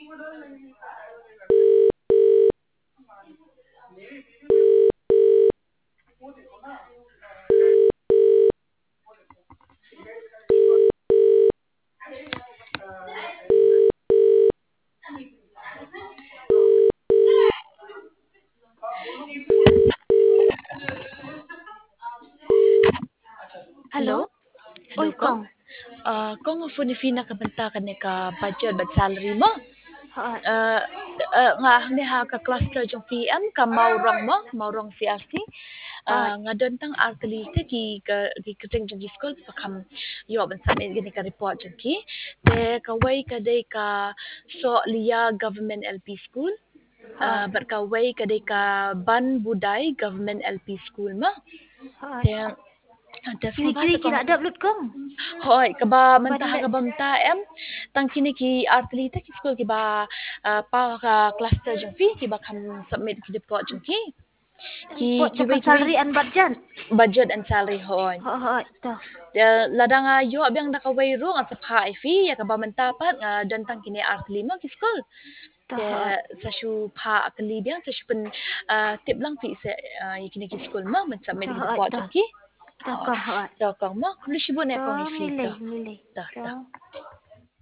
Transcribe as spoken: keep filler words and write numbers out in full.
Hello? Hello? Uy, Hello, Kong? Kong. Uh, Kong, funi fina ka banta ka ni ka budget but salary mo? Haa. Uh, uh, nga ni ha ka cluster jong P M ka maurang mo, maurang C R C. Haa. Uh, nga doon tang arkali ka ki ka ki kating jong school pakam yo ban sa min gini ka report jong ki. Te ka way ka day ka so liya government L P school. Haa. Uh, but ka way ka day ka ban buday government L P school mo. Haa. Te Ante Negeri subhasa kong kira ada belut, Kong. hoy kaba mentaha Badlet. ka bamta em tang kini ki artlita ki school ki ba uh, pa ka cluster jong fi ki ba kam submit ki report jong ki ki Pot ki wait cakap wait salary an budget. budget and salary hoy Haa, haa. Ito. ladang ayo abyang nakaway ro ang sapha fi ya ka ba mentapat nga dan tang kini artlima ki school Ito, te haa. sa shu pha akali biang sa shu pen uh, tip lang fi se uh, kini ki school ma man submit Ito, ki haa. report Ito. jong ki Ito, Kong. Haa. to kong mo kulo shibu ne Ito, kong ifli to milih, milih. to to Ito.